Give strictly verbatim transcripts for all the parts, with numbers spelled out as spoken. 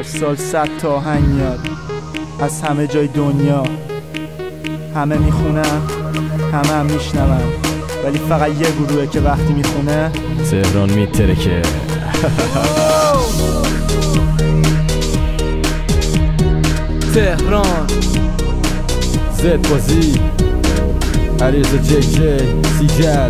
هر سال صد تا آهنگ میاد از همه جای دنیا، همه میخونن همه هم میشنون، ولی فقط یه گروهه که وقتی میخونه تهران میترکه. تهران زد بازی علیرضا جی جی سیجل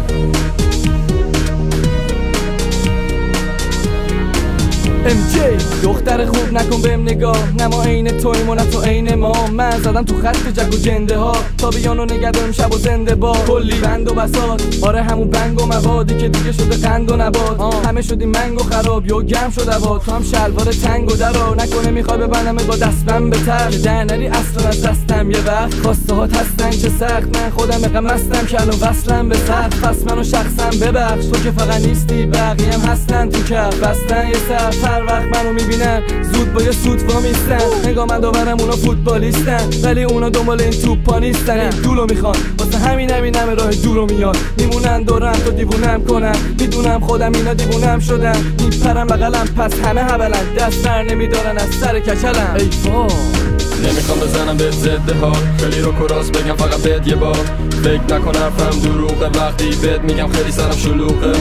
ام جی دختر خوب نکن بهم نگاه، نه ما عین تویم و نه تو عین ما. من زدم تو خط جک و جنده ها تا بیانو نگردم شب و زنده با کلی بند و بساط. آره همون بنگ و موادی که دیگه شده قند و نبات، همه شدیم منگ و خراب یا گرم شد هوا. تو هم شلوار تنگ و درا نکنه میخوای ببندم با دستم به تر در نری اصلا از دستم. یه وقت خواسته هات هستن چه سخت، من خودم اقم مستم که الان وصلم به سخت. پس منو شخصا ببخش تو که فقط نیستی، بقیه هم هستن تو کف بستن یه سر. هر وقت منو میبینن زود با یه سوت وامیستن، نگاه من داورم اونا فوتبالیستن ولی اونا دنبال این توپا نیستن. این دولو میخوان واسه همین همین همه راه دورو میاد، میمونن دورم تو دیوونم کنن. میدونم خودم اینا دیوونم شدن، میپرم بغلم پس همه هبلن، دست بر نمیدارن از سر کچلم. ای وای نمیخوام بزنم به ضد ها، خیلی رو کراس بگم فقط بهت یه بار. فکر نکن حرفم دروغه وقتی بهت میگم خیلی سرم شلوغه.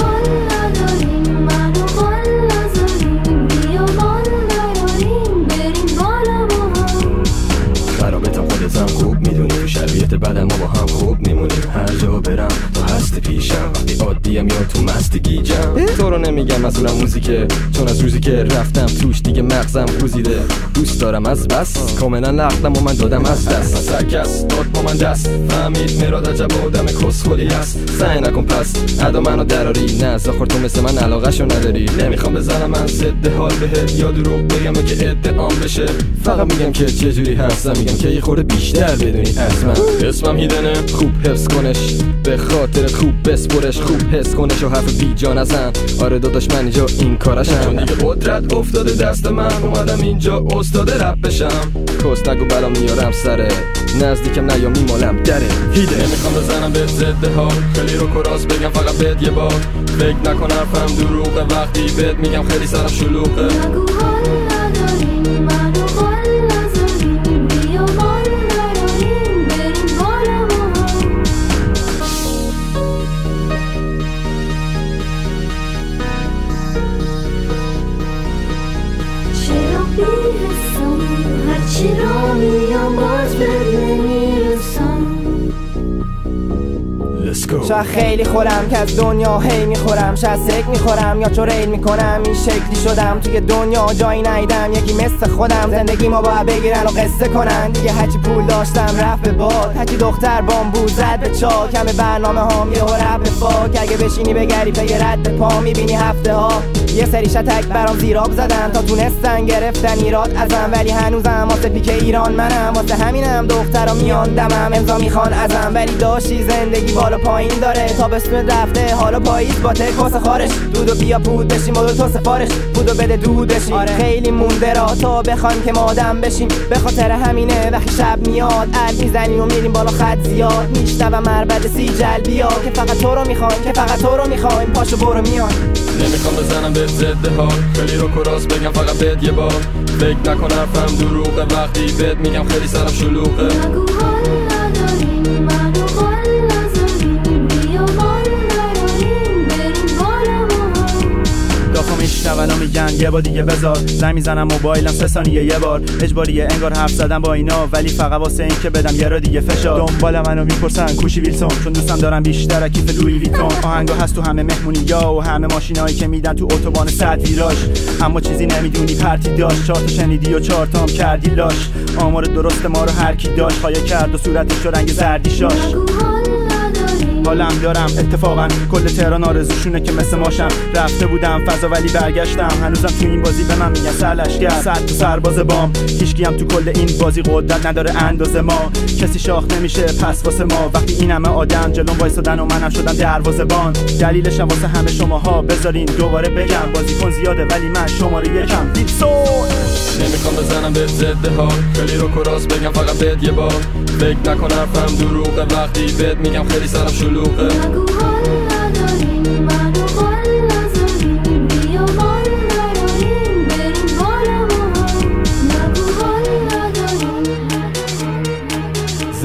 خوب میدونی تو شرایط بعد ما با هم خوب میمونیم، هر جا برم تو هستی پیشم، وقتی عادیم یا تو مستی گیجم. تو رو نمیگم مسئولم موزیکه، چون از روزی که رفتم توش دیگه مغزم گوزیده. دوست دارم از بس کاملا نقلم و من دادم از دست، از هر کس داد با من دست. فهمید مراد عجب آدم کسخلی هست، سعی نکن پس ادا منو دراری، نه زاخور تو مثل من علاقه‌شو نداری. نمیخوام بزنم من ضد حال بهت یا دروغ بگم که ادعام بشه، فقط میگم که چجوری هستم، میگم که یه خورده بیشتر بدونی از من. اسمم هیدنه خوب حفظ کنش، به خاطر خوب بسپرش، خوب حس کنش و حرف بی جا نزن. آره داداش من اینجا این کارشم، چون دیگه قدرت افتاده دست من، اومدم اینجا استاد رپ بشم. کس نگو بلا میارم سره، نزدیکم نیا میمالم دره. هیده نمیخوام بزنم به ضد ها، خیلی رو کراس بگم فقط بهت یه بار. فکر نکن حرفم دروغه وقتی بهت میگم خیلی سرم شلوغه. هرچی را میام باز بد نمیرسم. شاید خیلی خورم که از دنیا هی میخورم، شاید سک میخورم یا چون ریل میکنم. این شکلی شدم توی دنیا جایی نیدم، یکی مثل خودم زندگی ما باید بگیرن و قصه کنن دیگه. هرچی پول داشتم رفت به باد، هرچی دختر بامبو زد به چاک. همه برنامه هام یه رپ به فاک، اگه بشینی بگری پی رد پا میبینی هفته ها یه سری شتک برام زیراب زدن تا تونستن گرفتن ایراد ازم. ولی هنوزم واسه پیک ایران منم، واسه همینم دخترا میان دمم امضا میخوان ازم. ولی داشتی زندگی بالا پایین داره، تابستون رفته حالا پاییز با تکاس خارش. دودو بیا پود بشیم و تو سفارش بودو بده دود بشیم. آره خیلی مونده را تا بخوایم که ما آدم بشیم، به خاطر همینه وقتی شب میاد ال میزنیم و میریم بالا خط زیاد. میشنوم مربد سیجل بیا که فقط تو رو میخوایم، که فقط تو رو میخوایم، پاشو برو میان. نمیخوام بزنم به ضد ها، خیلی رو کراس بگم فقط بهت یه بار. فکر نکن حرفم دروغه وقتی بهت میگم خیلی سرم شلوغه. میشنون و میگن یه بار دیگه بذار، زنگ میزنم موبایلم سه ثانیه یه بار. اجباریه انگار حرف زدم با اینا، ولی فقط واسه این که بدم یه را دیگه فشار. دنبال منو میپرسن کوشی ویلسون، چون دوستم دارم بیشتر کیف لویی ویتون. آهنگا هست تو همه مهمونی‌ها و همه ماشینایی که میدن تو اتوبان صد ویراژ. اما چیزی نمیدونی پرتی داشت، چهار تا شنیدی و چهار تا هم کردی لاش. آمار درست ما رو هر کی داشت، خایه کرد و صورتش رو رنگ زردی شاش. حالم دارم اتفاقا کل تهران آرزوشونه که مثل ماشم. رفته بودم فضا ولی برگشتم، هنوزم تو این بازی به من میگن سرلشگر. صد تا سرباز بام، هیچکی هم تو کل این بازی قدرت نداره اندازه ما. کسی شاخ نمیشه پس واسه ما، وقتی این همه آدم جلوم وایسادن و منم شدم دروازه‌بان. دلیلش هم واسه همه شماها، بذارین دوباره بگم بازیکن زیاده ولی من شماره یکم. ویلسون نمیخوام بزنم به ضد ها، خیلی رو کراس بگم فقط بهت یه بار. فکر نکن حرفم دروغه وقتی بهت میگم خیلی سرم شلوغه.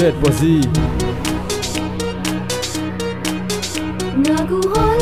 زد بازی نگو